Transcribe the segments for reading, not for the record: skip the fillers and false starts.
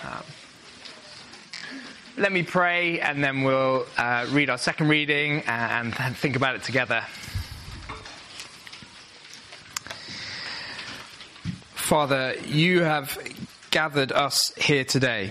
Let me pray, and then we'll read our second reading and think about it together. Father, you have gathered us here today.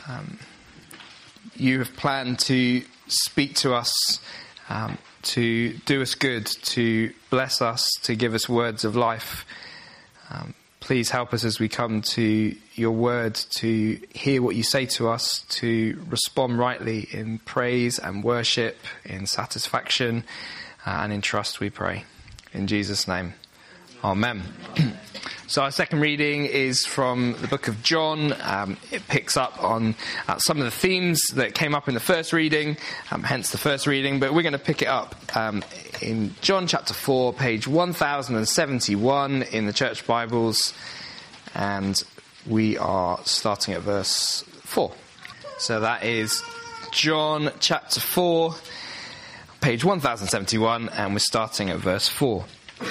You have planned to speak to us, to do us good, to bless us, to give us words of life. Please help us as we come to your word to hear what you say to us, to respond rightly in praise and worship, in satisfaction and in trust, we pray. In Jesus' name, amen. So our second reading is from the book of John. It picks up on some of the themes that came up in the first reading, hence the first reading. But we're going to pick it up in John chapter 4, page 1071 in the Church Bibles. And we are starting at verse 4. So that is John chapter 4, page 1071, and we're starting at verse 4.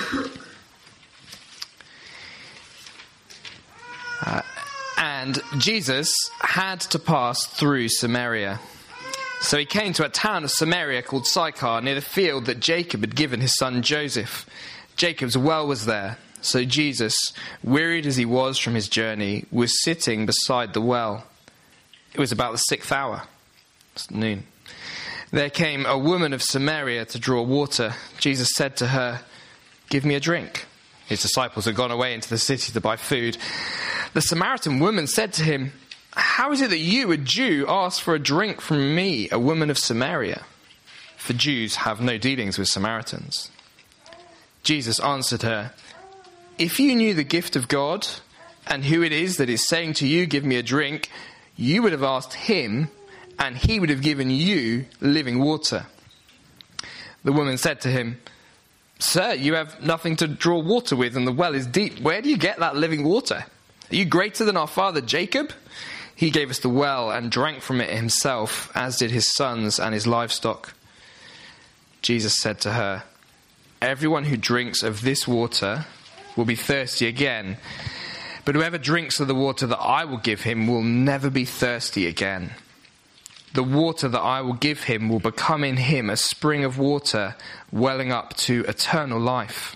And Jesus had to pass through Samaria. So he came to a town of Samaria called Sychar, near the field that Jacob had given his son Joseph. Jacob's well was there. So Jesus, wearied as he was from his journey, was sitting beside the well. It was about the 6th hour. It's noon. There came a woman of Samaria to draw water. Jesus said to her, "Give me a drink." His disciples had gone away into the city to buy food. The Samaritan woman said to him, "How is it that you, a Jew, ask for a drink from me, a woman of Samaria?" For Jews have no dealings with Samaritans. Jesus answered her, "If you knew the gift of God and who it is that is saying to you, 'Give me a drink,' you would have asked him, and he would have given you living water." The woman said to him, "Sir, you have nothing to draw water with, and the well is deep. Where do you get that living water? Are you greater than our father Jacob? He gave us the well and drank from it himself, as did his sons and his livestock." Jesus said to her, "Everyone who drinks of this water will be thirsty again. But whoever drinks of the water that I will give him will never be thirsty again. The water that I will give him will become in him a spring of water welling up to eternal life."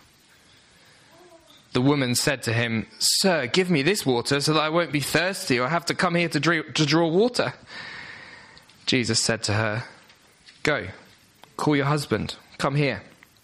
The woman said to him, "Sir, give me this water so that I won't be thirsty or have to come here to draw water." Jesus said to her, "Go, call your husband, come here."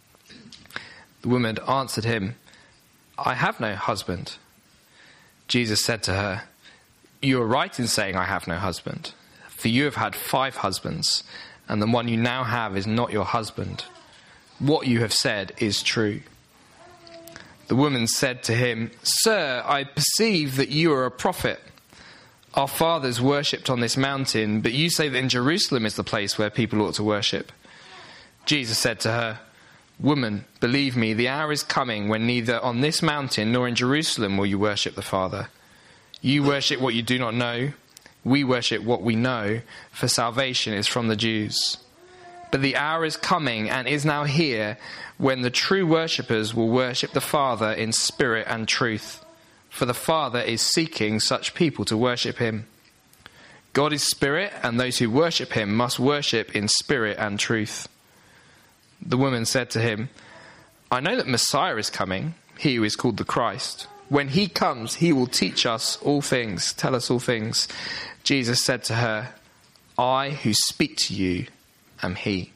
The woman answered him, "I have no husband." Jesus said to her, "You are right in saying I have no husband. For you have had 5 husbands, and the one you now have is not your husband. What you have said is true." The woman said to him, "Sir, I perceive that you are a prophet. Our fathers worshipped on this mountain, but you say that in Jerusalem is the place where people ought to worship." Jesus said to her, "Woman, believe me, the hour is coming when neither on this mountain nor in Jerusalem will you worship the Father. You worship what you do not know. We worship what we know, for salvation is from the Jews. But the hour is coming and is now here when the true worshippers will worship the Father in spirit and truth. For the Father is seeking such people to worship him. God is spirit, and those who worship him must worship in spirit and truth." The woman said to him, "I know that Messiah is coming, he who is called the Christ. When he comes, he will teach us all things, tell us all things." Jesus said to her, "I who speak to you am he."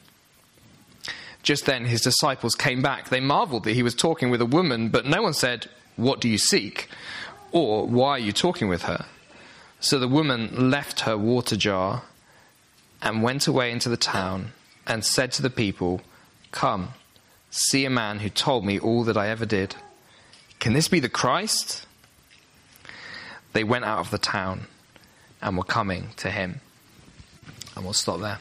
Just then his disciples came back. They marveled that he was talking with a woman, but no one said, "What do you seek?" or "Why are you talking with her?" So the woman left her water jar and went away into the town and said to the people, "Come, see a man who told me all that I ever did. Can this be the Christ?" They went out of the town and were coming to him. And we'll stop there.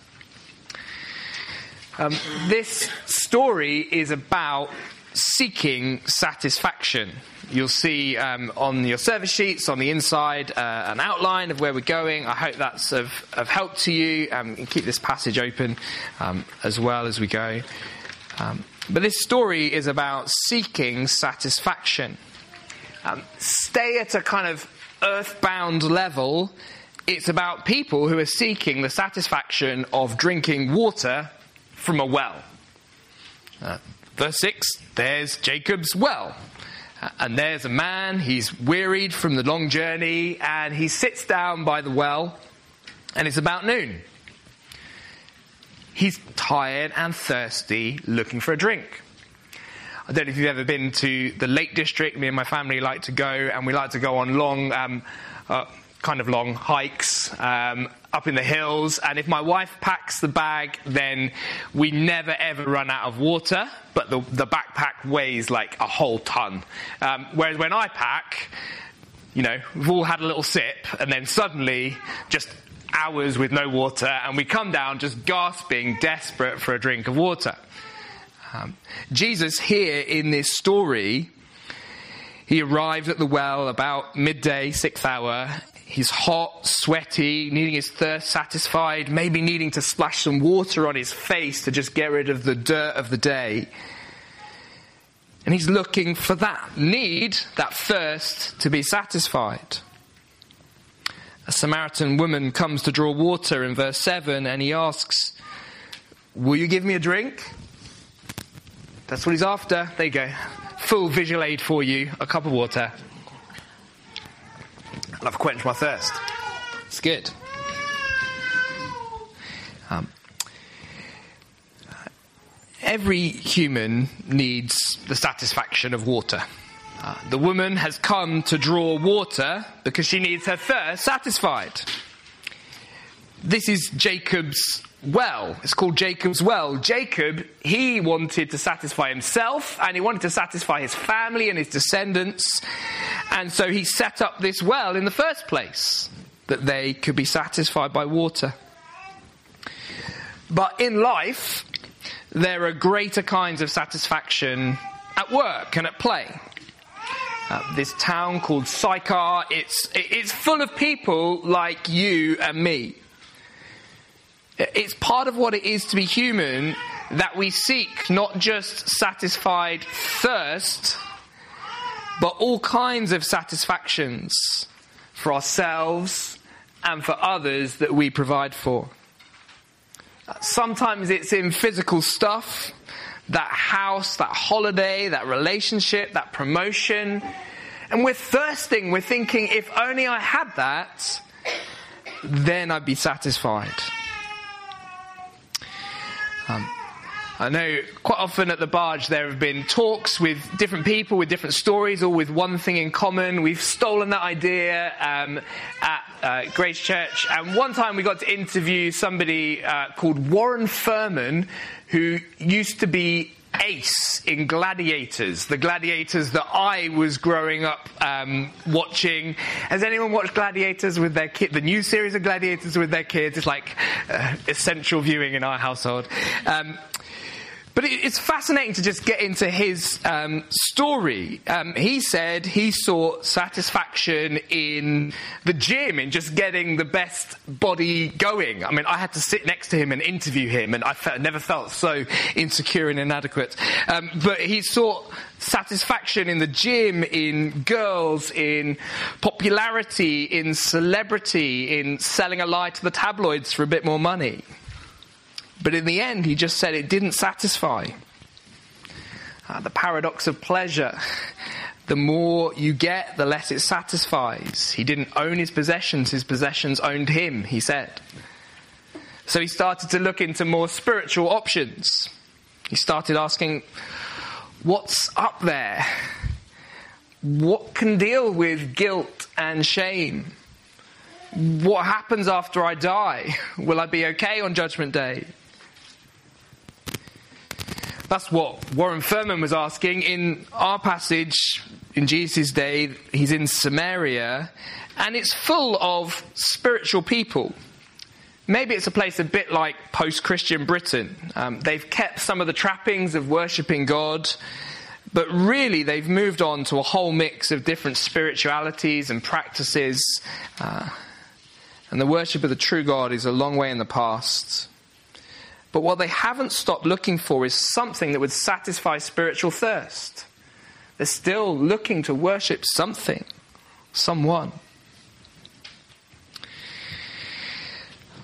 This story is about seeking satisfaction. You'll see on your service sheets on the inside an outline of where we're going. I hope that's of help to you. And keep this passage open as well as we go. But this story is about seeking satisfaction. Stay at a kind of earthbound level. It's about people who are seeking the satisfaction of drinking water from a well. Verse 6, there's Jacob's well. And there's a man, he's wearied from the long journey, and he sits down by the well, and it's about noon. He's tired and thirsty, looking for a drink. I don't know if you've ever been to the Lake District. Me and my family like to go, and we like to go on long hikes up in the hills. And if my wife packs the bag, then we never ever run out of water, but the backpack weighs like a whole ton. Whereas when I pack, we've all had a little sip, and then suddenly just hours with no water, and we come down just gasping, desperate for a drink of water. Jesus here in this story, he arrived at the well about midday, 6th hour. He's hot, sweaty, needing his thirst satisfied, maybe needing to splash some water on his face to just get rid of the dirt of the day. And he's looking for that need, that thirst, to be satisfied. A Samaritan woman comes to draw water in verse 7, and he asks, "Will you give me a drink?" That's what he's after. There you go. Full visual aid for you. A cup of water. I'll have to quench my thirst. It's good. Every human needs the satisfaction of water. The woman has come to draw water because she needs her thirst satisfied. This is Jacob's well. It's called Jacob's well. Jacob, he wanted to satisfy himself, and he wanted to satisfy his family and his descendants. And so he set up this well in the first place, that they could be satisfied by water. But in life, there are greater kinds of satisfaction at work and at play. This town called Sychar, it's full of people like you and me. It's part of what it is to be human that we seek not just satisfied thirst, but all kinds of satisfactions for ourselves and for others that we provide for. Sometimes it's in physical stuff, that house, that holiday, that relationship, that promotion. And we're thirsting, we're thinking, if only I had that, then I'd be satisfied. I know quite often at the Barge there have been talks with different people with different stories, all with one thing in common. We've stolen that idea at Grace Church, and one time we got to interview somebody called Warren Furman, who used to be Ace in Gladiators, the Gladiators that I was growing up watching. Has anyone watched Gladiators with their kid? The new series of Gladiators with their kids? It's like essential viewing in our household. But it's fascinating to just get into his story. He said he sought satisfaction in the gym, in just getting the best body going. I mean, I had to sit next to him and interview him, and I never felt so insecure and inadequate. But he sought satisfaction in the gym, in girls, in popularity, in celebrity, in selling a lie to the tabloids for a bit more money. But in the end, he just said it didn't satisfy. The paradox of pleasure. The more you get, the less it satisfies. He didn't own his possessions owned him, he said. So he started to look into more spiritual options. He started asking, what's up there? What can deal with guilt and shame? What happens after I die? Will I be okay on Judgment Day? That's what Warren Furman was asking. In our passage, in Jesus' day, he's in Samaria, and it's full of spiritual people. Maybe it's a place a bit like post-Christian Britain. They've kept some of the trappings of worshipping God, but really they've moved on to a whole mix of different spiritualities and practices. And the worship of the true God is a long way in the past. But what they haven't stopped looking for is something that would satisfy spiritual thirst. They're still looking to worship something, someone.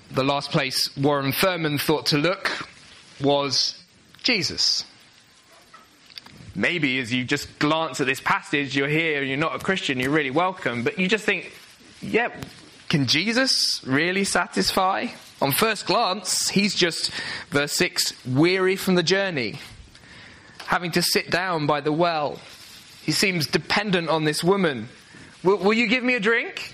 the last place Warren Furman thought to look was Jesus. Maybe as you just glance at this passage, you're here, you're not a Christian, you're really welcome, but you just think, yeah, can Jesus really satisfy? On first glance, he's just, verse 6, weary from the journey, having to sit down by the well. He seems dependent on this woman. Will you give me a drink?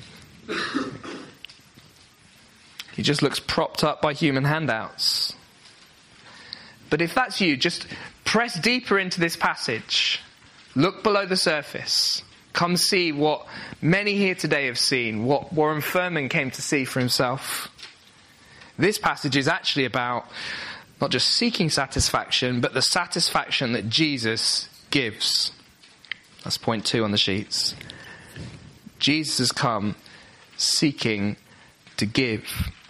He just looks propped up by human handouts. But if that's you, just press deeper into this passage. Look below the surface. Come see what many here today have seen, what Warren Furman came to see for himself. This passage is actually about not just seeking satisfaction, but the satisfaction that Jesus gives. That's point 2 on the sheets. Jesus has come seeking to give.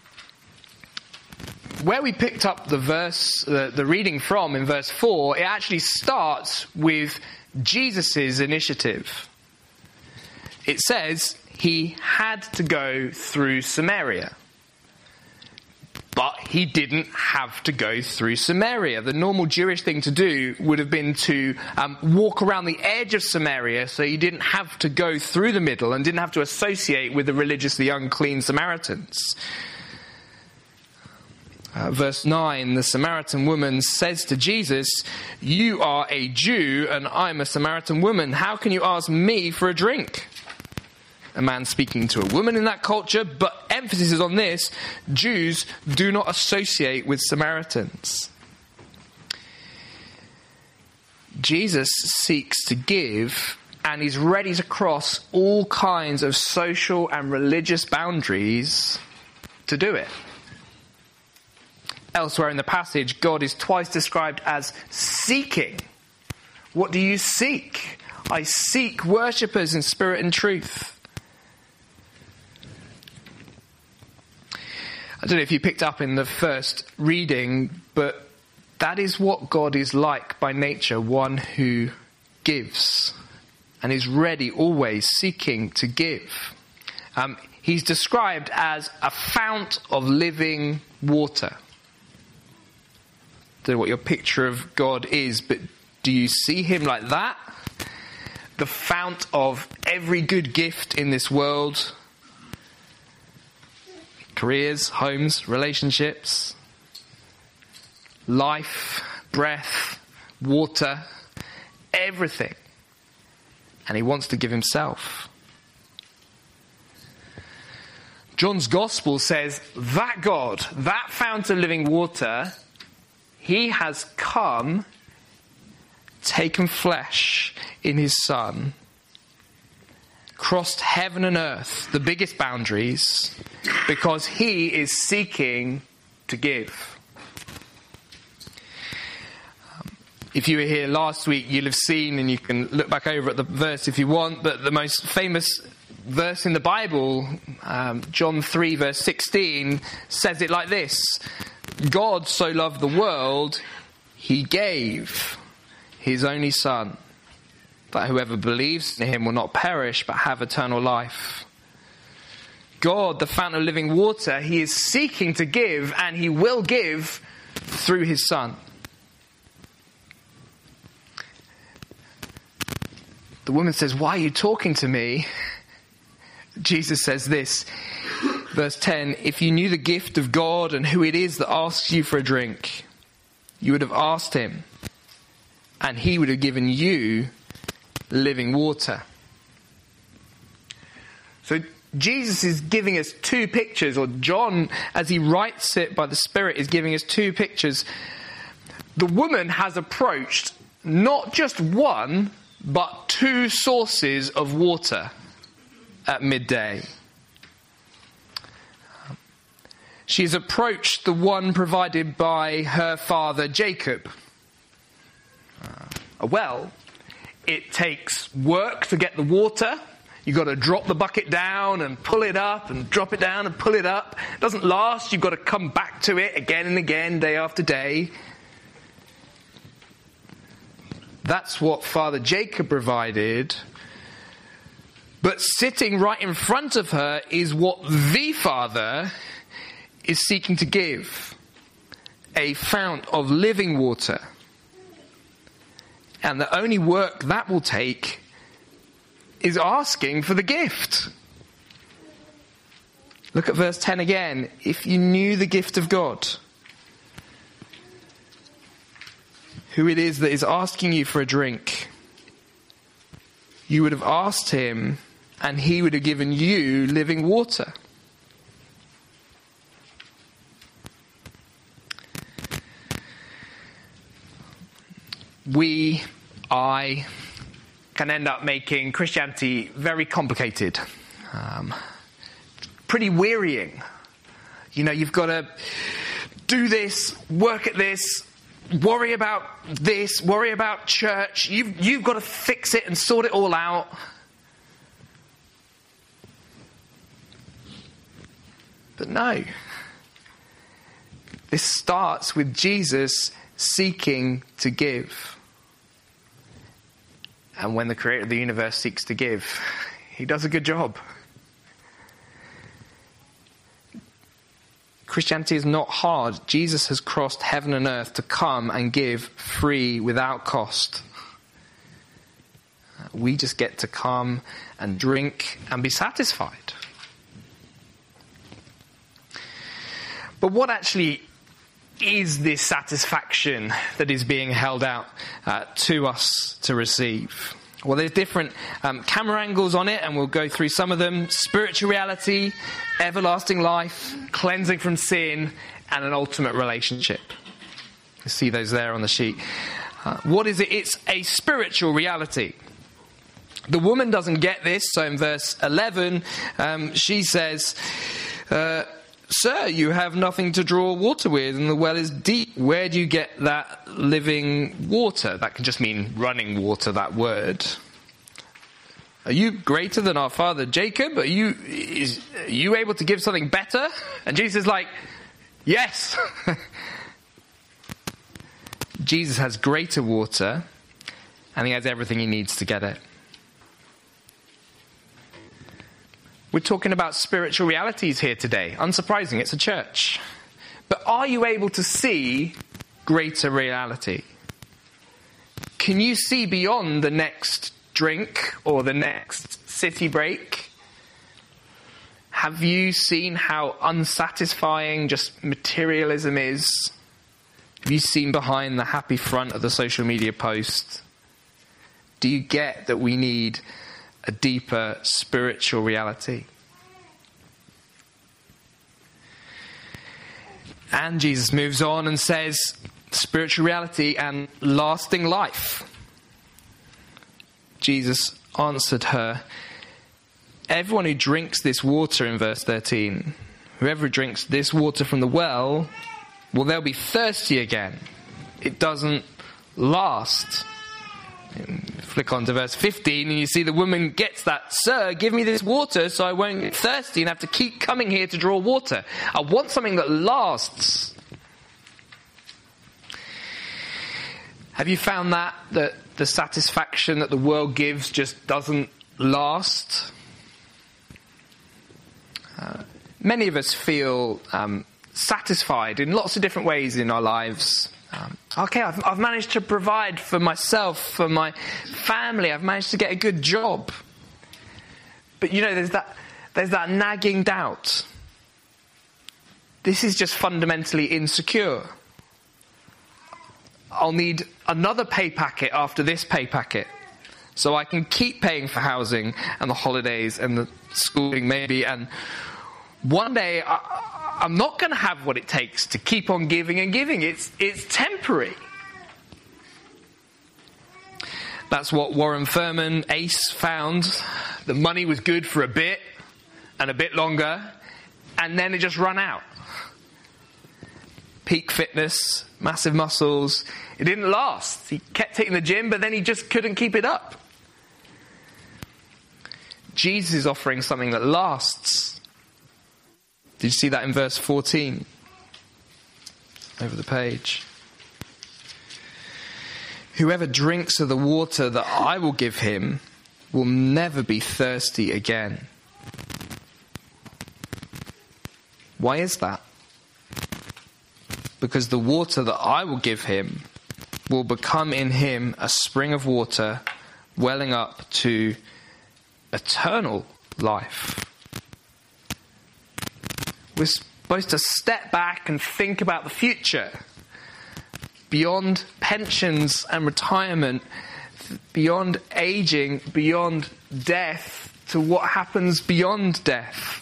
Where we picked up the verse, the reading from in verse 4, it actually starts with Jesus' initiative. It says he had to go through Samaria. But he didn't have to go through Samaria. The normal Jewish thing to do would have been to walk around the edge of Samaria, so you didn't have to go through the middle and didn't have to associate with the religiously unclean Samaritans. Verse 9, the Samaritan woman says to Jesus, "You are a Jew and I'm a Samaritan woman. How can you ask me for a drink?" A man speaking to a woman in that culture, but emphasis is on this: Jews do not associate with Samaritans. Jesus seeks to give, and he's ready to cross all kinds of social and religious boundaries to do it. Elsewhere in the passage, God is twice described as seeking. What do you seek? I seek worshippers in spirit and truth. I don't know if you picked up in the first reading, but that is what God is like by nature, one who gives and is ready, always seeking to give. He's described as a fount of living water. I don't know what your picture of God is, but do you see him like that? The fount of every good gift in this world. Careers, homes, relationships, life, breath, water, everything. And he wants to give himself. John's Gospel says that God, that fount of living water, he has come, taken flesh in his Son, crossed heaven and earth, the biggest boundaries, because he is seeking to give. If you were here last week, you'll have seen, and you can look back over at the verse if you want, but the most famous verse in the Bible, John 3 verse 16, says it like this: God so loved the world, he gave his only Son, that whoever believes in him will not perish but have eternal life. God, the fountain of living water, he is seeking to give, and he will give through his Son. The woman says, "Why are you talking to me?" Jesus says this, verse 10, "If you knew the gift of God and who it is that asks you for a drink, you would have asked him, and he would have given you living water." So Jesus is giving us two pictures, or John, as he writes it by the Spirit, is giving us two pictures. The woman has approached not just one, but two sources of water at midday. She has approached the one provided by her father Jacob. A well, it takes work to get the water. You've got to drop the bucket down and pull it up and drop it down and pull it up. It doesn't last. You've got to come back to it again and again, day after day. That's what Father Jacob provided. But sitting right in front of her is what the Father is seeking to give a fount of living water. And the only work that will take is asking for the gift. Look at verse 10 again. If you knew the gift of God, who it is that is asking you for a drink, you would have asked him and he would have given you living water. I can end up making Christianity very complicated. Pretty wearying. You've got to do this, work at this, worry about this, worry about church. You've got to fix it and sort it all out. But no. This starts with Jesus seeking to give. And when the creator of the universe seeks to give, he does a good job. Christianity is not hard. Jesus has crossed heaven and earth to come and give free without cost. We just get to come and drink and be satisfied. But what actually is this satisfaction that is being held out to us to receive? Well, there's different camera angles on it, and we'll go through some of them. Spiritual reality, everlasting life, cleansing from sin, and an ultimate relationship. You see those there on the sheet. What is it? It's a spiritual reality. The woman doesn't get this, so in verse 11, she says, "Sir, you have nothing to draw water with, and the well is deep. Where do you get that living water?" That can just mean running water, that word. "Are you greater than our father Jacob? Are you able to give something better?" And Jesus is like, yes. Jesus has greater water, and he has everything he needs to get it. We're talking about spiritual realities here today. Unsurprising, it's a church. But are you able to see greater reality? Can you see beyond the next drink or the next city break? Have you seen how unsatisfying just materialism is? Have you seen behind the happy front of the social media post? Do you get that we need a deeper spiritual reality? And Jesus moves on and says, spiritual reality and lasting life. Jesus answered her, "Everyone who drinks this water," in verse 13, "whoever drinks this water from the well, they'll be thirsty again. It doesn't last." Flick on to verse 15 and you see the woman gets that. "Sir, give me this water so I won't get thirsty and have to keep coming here to draw water. I want something that lasts." Have you found that the satisfaction that the world gives just doesn't last? Many of us feel satisfied in lots of different ways in our lives. I've managed to provide for myself, for my family. I've managed to get a good job. But there's that nagging doubt. This is just fundamentally insecure. I'll need another pay packet after this pay packet, so I can keep paying for housing and the holidays and the schooling maybe. And one day I'm not going to have what it takes to keep on giving and giving. It's temporary. That's what Warren Furman, Ace, found. The money was good for a bit and a bit longer, and then it just ran out. Peak fitness, massive muscles. It didn't last. He kept hitting the gym, but then he just couldn't keep it up. Jesus is offering something that lasts. Did you see that in verse 14? Over the page. "Whoever drinks of the water that I will give him will never be thirsty again." Why is that? because the water that I will give him will become in him a spring of water welling up to eternal life. We're supposed to step back and think about the future, beyond pensions and retirement, beyond aging, beyond death, to what happens beyond death.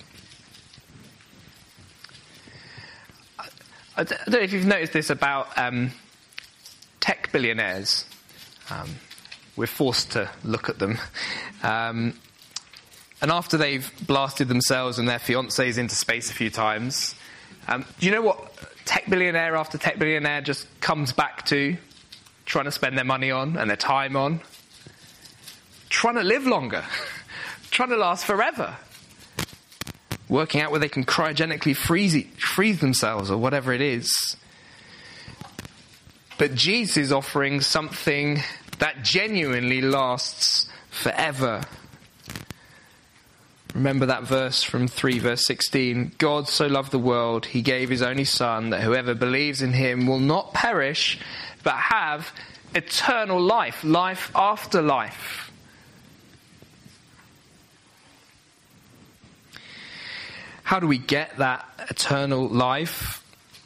I don't know if you've noticed this about tech billionaires. We're forced to look at them. And after they've blasted themselves and their fiancés into space a few times, do you know what tech billionaire after tech billionaire just comes back to? Trying to spend their money on and their time on? Trying to live longer. Trying to last forever. Working out where they can cryogenically freeze themselves or whatever it is. But Jesus is offering something that genuinely lasts forever. Remember that verse from 3 verse 16. God so loved the world, he gave his only son, that whoever believes in him will not perish, but have eternal life, life after life. How do we get that eternal life?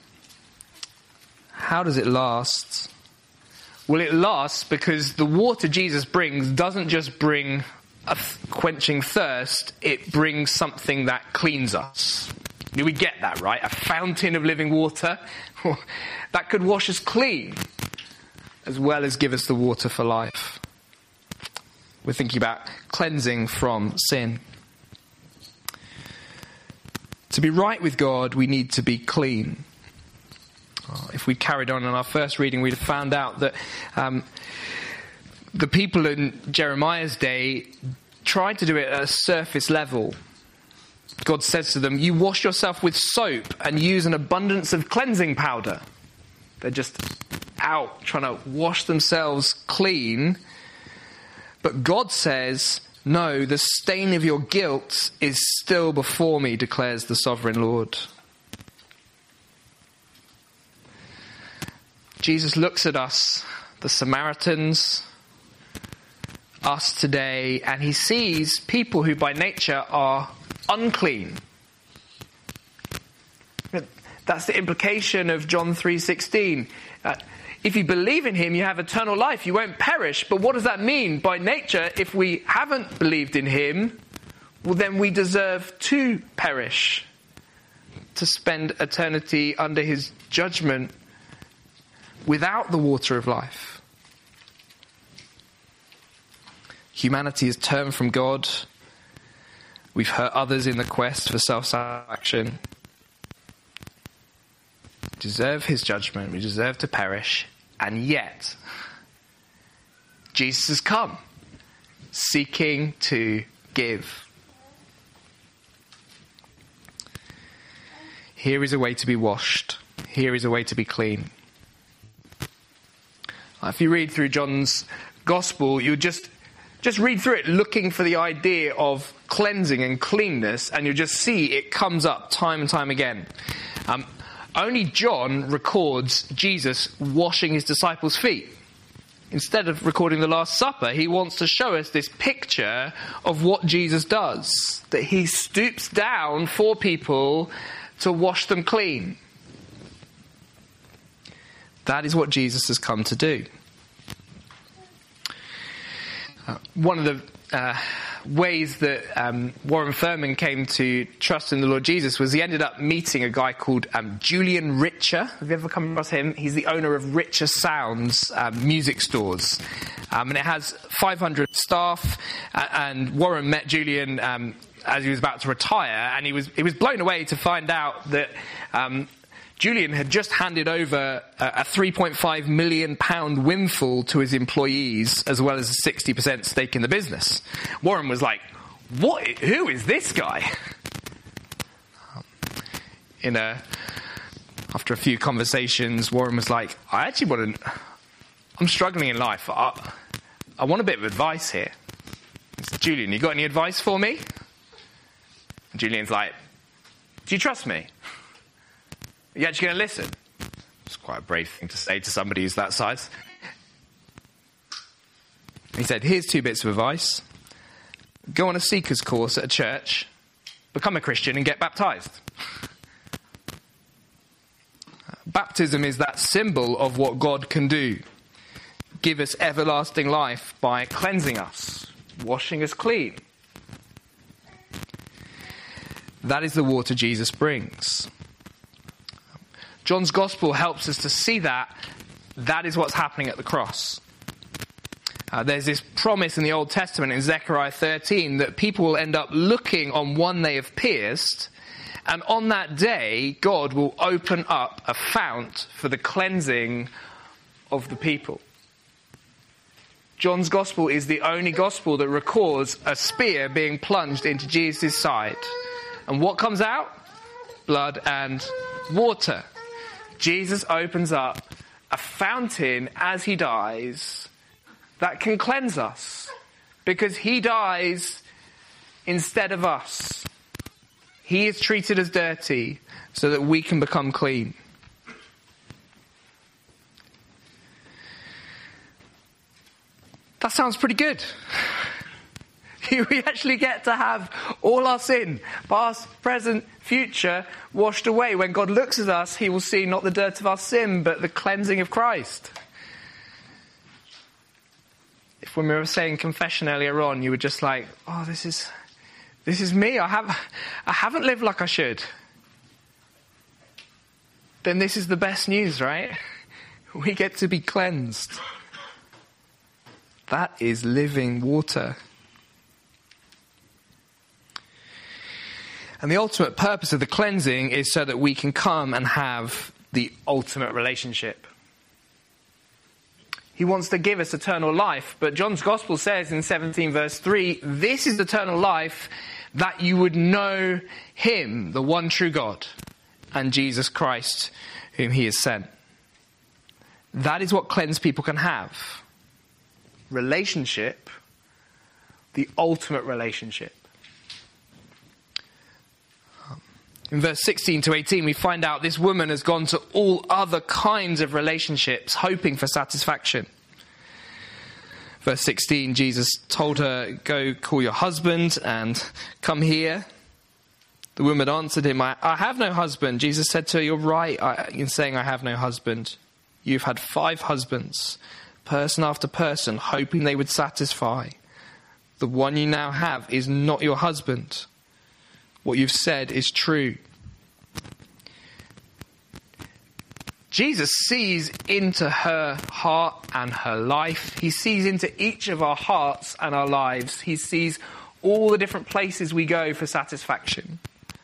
How does it last? Well, it lasts because the water Jesus brings doesn't just bring a quenching thirst, it brings something that cleans us. We get that, right? A fountain of living water that could wash us clean, as well as give us the water for life. We're thinking about cleansing from sin. To be right with God, we need to be clean. If we carried on in our first reading, we'd have found out that the people in Jeremiah's day tried to do it at a surface level. God says to them, you wash yourself with soap and use an abundance of cleansing powder. They're just out trying to wash themselves clean. But God says, no, the stain of your guilt is still before me, declares the sovereign Lord. Jesus looks at us, the Samaritans, us today, and he sees people who by nature are unclean. That's the implication of John 3:16. If you believe in him, you have eternal life. You won't perish. But what does that mean? By nature, if we haven't believed in him, well, then we deserve to perish, to spend eternity under his judgment without the water of life. Humanity has turned from God. We've hurt others in the quest for self-satisfaction. We deserve his judgment. We deserve to perish. And yet, Jesus has come, seeking to give. Here is a way to be washed. Here is a way to be clean. If you read through John's Gospel, you just read through it looking for the idea of cleansing and cleanness, and you'll just see it comes up time and time again. Only John records Jesus washing his disciples' feet. Instead of recording the Last Supper, he wants to show us this picture of what Jesus does, that he stoops down for people to wash them clean. That is what Jesus has come to do. One of the ways that Warren Furman came to trust in the Lord Jesus was he ended up meeting a guy called Julian Richer. Have you ever come across him? He's the owner of Richer Sounds music stores. And it has 500 staff. And Warren met Julian as he was about to retire. And he was blown away to find out that Julian had just handed over a £3.5 million windfall to his employees, as well as a 60% stake in the business. Warren was like, "What? Who is this guy?" After a few conversations, Warren was like, I'm struggling in life. I want a bit of advice here. He said, "Julian, you got any advice for me?" And Julian's like, "Do you trust me? Are you actually going to listen?" It's quite a brave thing to say to somebody who's that size. He said, here's 2 bits of advice. Go on a seeker's course at a church, become a Christian and get baptized. Baptism is that symbol of what God can do. Give us everlasting life by cleansing us, washing us clean. That is the water Jesus brings. John's gospel helps us to see that. That is what's happening at the cross. There's this promise in the Old Testament in Zechariah 13 that people will end up looking on one they have pierced, and on that day, God will open up a fount for the cleansing of the people. John's gospel is the only gospel that records a spear being plunged into Jesus' side. And what comes out? Blood and water. Jesus opens up a fountain as he dies that can cleanse us, because he dies instead of us. He is treated as dirty so that we can become clean. That sounds pretty good. We actually get to have all our sin, past, present, future, washed away. When God looks at us, he will see not the dirt of our sin, but the cleansing of Christ. If when we were saying confession earlier on, you were just like, oh, this is me. I haven't lived like I should. Then this is the best news, right? We get to be cleansed. That is living water. And the ultimate purpose of the cleansing is so that we can come and have the ultimate relationship. He wants to give us eternal life, but John's gospel says in 17 verse 3, this is eternal life, that you would know him, the one true God, and Jesus Christ, whom he has sent. That is what cleansed people can have. Relationship, the ultimate relationship. In verse 16 to 18, we find out this woman has gone to all other kinds of relationships, hoping for satisfaction. Verse 16, Jesus told her, go call your husband and come here. The woman answered him, I have no husband. Jesus said to her, you're right in saying I have no husband. You've had 5 husbands, person after person, hoping they would satisfy. The one you now have is not your husband. What you've said is true. Jesus sees into her heart and her life. He sees into each of our hearts and our lives. He sees all the different places we go for satisfaction.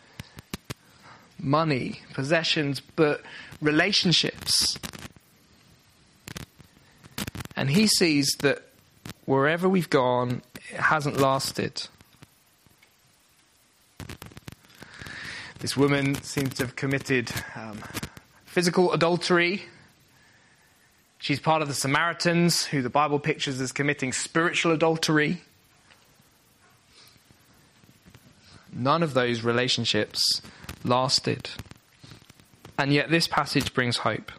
Money, possessions, but relationships. And he sees that wherever we've gone, it hasn't lasted. This woman seems to have committed physical adultery. She's part of the Samaritans, who the Bible pictures as committing spiritual adultery. None of those relationships lasted. And yet this passage brings hope.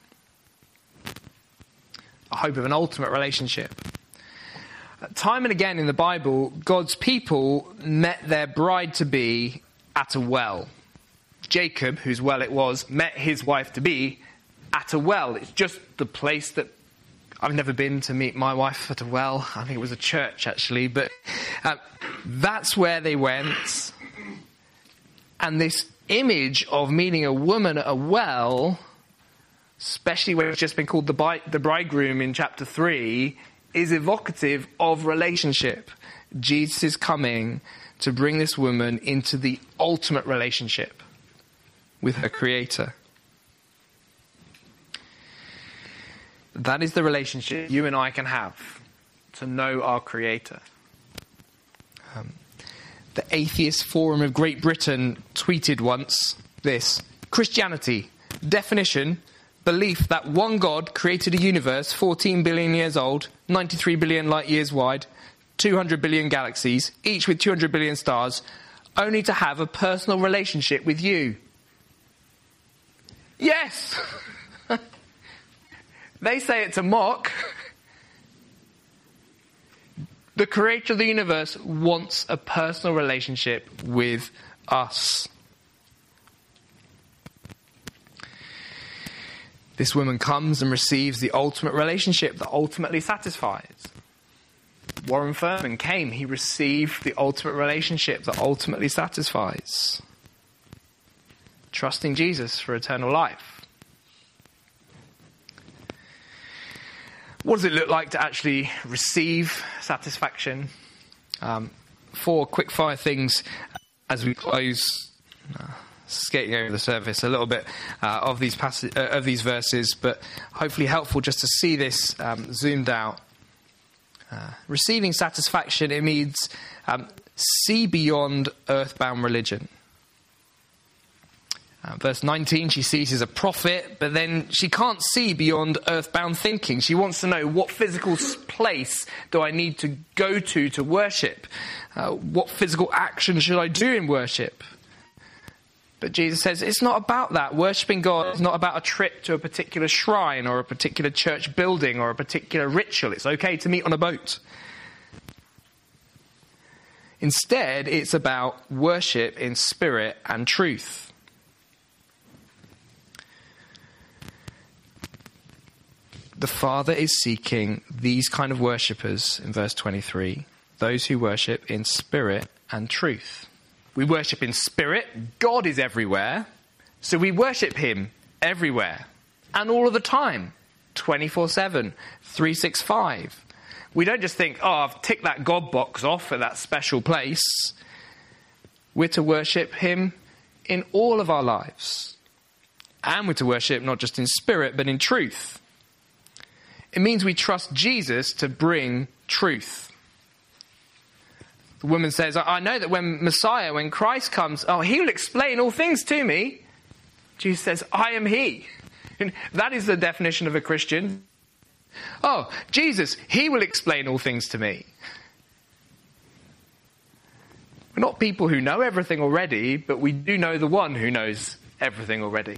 A hope of an ultimate relationship. Time and again in the Bible, God's people met their bride-to-be at a well. Jacob, whose well it was, met his wife-to-be at a well. It's just the place that I've never been to meet my wife at a well. I think it was a church, actually. But that's where they went. And this image of meeting a woman at a well, especially when it's just been called the bridegroom in chapter 3, is evocative of relationship. Jesus is coming to bring this woman into the ultimate relationship with her Creator. That is the relationship you and I can have, to know our Creator. The Atheist Forum of Great Britain tweeted once this: Christianity, definition, belief that one God created a universe 14 billion years old, 93 billion light years wide, 200 billion galaxies, each with 200 billion stars, only to have a personal relationship with you. Yes! They say it to mock. The creator of the universe wants a personal relationship with us. This woman comes and receives the ultimate relationship that ultimately satisfies. Warren Furman came, he received the ultimate relationship that ultimately satisfies. Trusting Jesus for eternal life. What does it look like to actually receive satisfaction? 4 quick-fire things as we close, skating over the surface a little bit of these verses, but hopefully helpful just to see this zoomed out. Receiving satisfaction, it means see beyond earthbound religion. Verse 19, she sees he's a prophet, but then she can't see beyond earthbound thinking. She wants to know, what physical place do I need to go to worship? What physical action should I do in worship? But Jesus says it's not about that. Worshipping God is not about a trip to a particular shrine or a particular church building or a particular ritual. It's okay to meet on a boat. Instead, it's about worship in spirit and truth. The Father is seeking these kind of worshippers in verse 23, those who worship in spirit and truth. We worship in spirit. God is everywhere. So we worship him everywhere and all of the time, 24/7, 365. We don't just think, I've ticked that God box off at that special place. We're to worship him in all of our lives. And we're to worship not just in spirit, but in truth. It means we trust Jesus to bring truth. The woman says, I know that when Christ comes, he will explain all things to me. Jesus says, I am he. And that is the definition of a Christian. Jesus, he will explain all things to me. We're not people who know everything already, but we do know the one who knows everything already.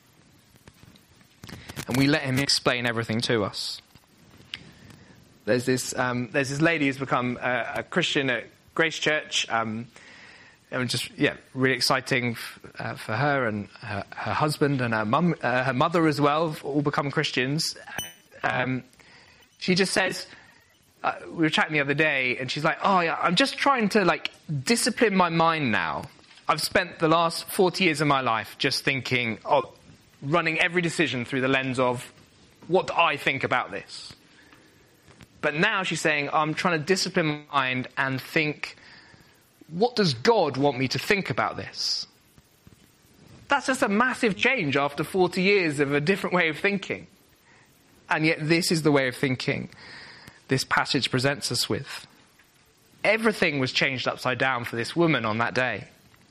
And we let him explain everything to us. There's this lady who's become a Christian at Grace Church. And just really exciting for her and her husband and her mother as well, have all become Christians. She just says, we were chatting the other day, and she's like, I'm just trying to discipline my mind now. I've spent the last 40 years of my life just thinking, running every decision through the lens of what do I think about this. But now she's saying, I'm trying to discipline my mind and think, what does God want me to think about this? That's just a massive change after 40 years of a different way of thinking. And yet this is the way of thinking this passage presents us with. Everything was changed upside down for this woman on that day.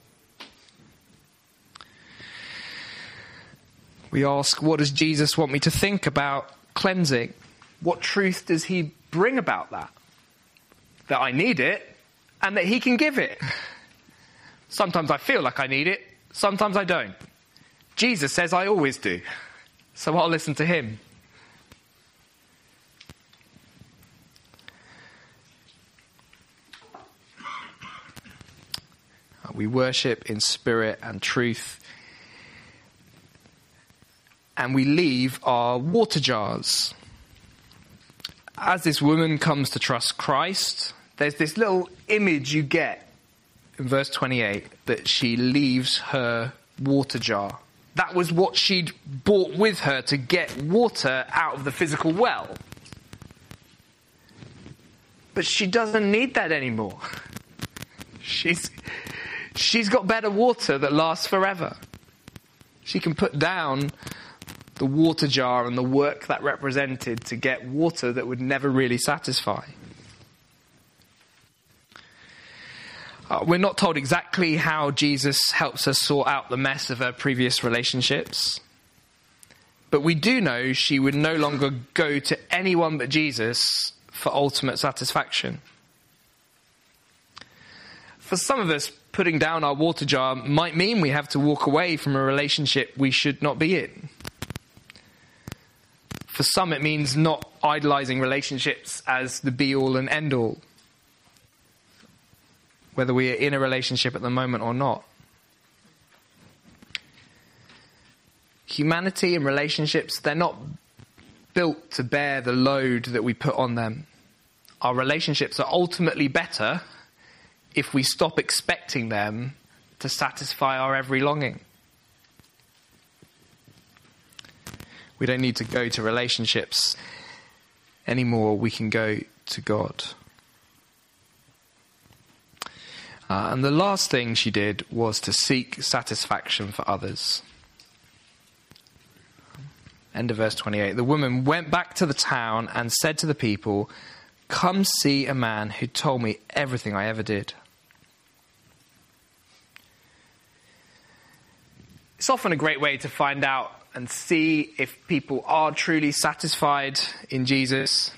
We ask, what does Jesus want me to think about cleansing? What truth does he bring about that? That I need it and that he can give it. Sometimes I feel like I need it, sometimes I don't. Jesus says I always do. So I'll listen to him. We worship in spirit and truth. And we leave our water jars. As this woman comes to trust Christ, there's this little image you get in verse 28 that she leaves her water jar. That was what she'd brought with her to get water out of the physical well. But she doesn't need that anymore. She's got better water that lasts forever. She can put down the water jar and the work that represented to get water that would never really satisfy. We're not told exactly how Jesus helps her sort out the mess of her previous relationships. But we do know she would no longer go to anyone but Jesus for ultimate satisfaction. For some of us, putting down our water jar might mean we have to walk away from a relationship we should not be in. For some, it means not idolizing relationships as the be-all and end-all, whether we are in a relationship at the moment or not. Humanity and relationships, they're not built to bear the load that we put on them. Our relationships are ultimately better if we stop expecting them to satisfy our every longing. We don't need to go to relationships anymore. We can go to God. And the last thing she did was to seek satisfaction for others. End of verse 28. The woman went back to the town and said to the people, "Come see a man who told me everything I ever did." It's often a great way to find out and see if people are truly satisfied in Jesus.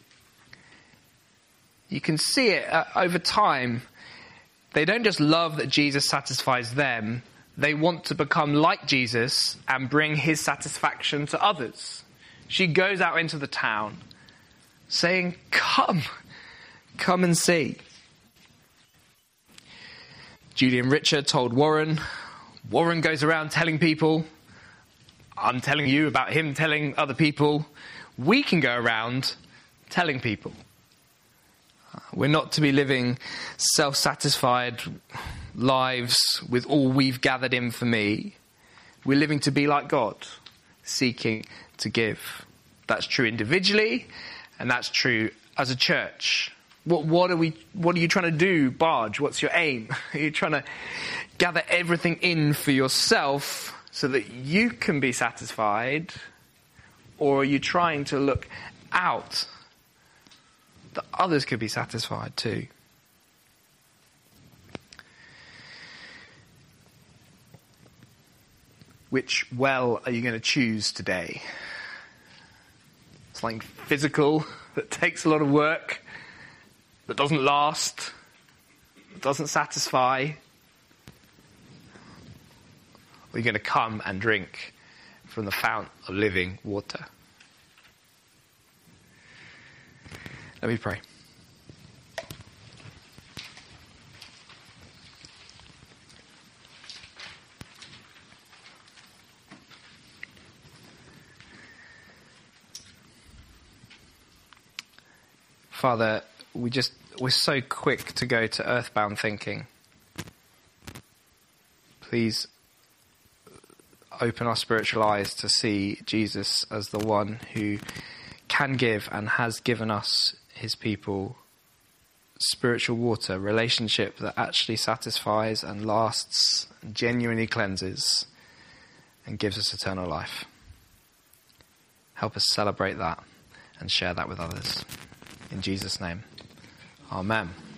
You can see it over time. They don't just love that Jesus satisfies them. They want to become like Jesus and bring his satisfaction to others. She goes out into the town saying, come and see. Julian Richard told Warren. Warren goes around telling people. I'm telling you about him telling other people. We can go around telling people. We're not to be living self-satisfied lives with all we've gathered in for me. We're living to be like God, seeking to give. That's true individually, and that's true as a church. What are you trying to do, Barge? What's your aim? Are you trying to gather everything in for yourself so that you can be satisfied? Or are you trying to look out that others could be satisfied too? Which well are you going to choose today? Something physical that takes a lot of work, that doesn't last, that doesn't satisfy? Or are you going to come and drink from the fount of living water? Let me pray. Father, we're so quick to go to earthbound thinking. Please open our spiritual eyes to see Jesus as the one who can give and has given us, his people, spiritual water, relationship that actually satisfies and lasts, and genuinely cleanses, and gives us eternal life. Help us celebrate that and share that with others. In Jesus' name, amen.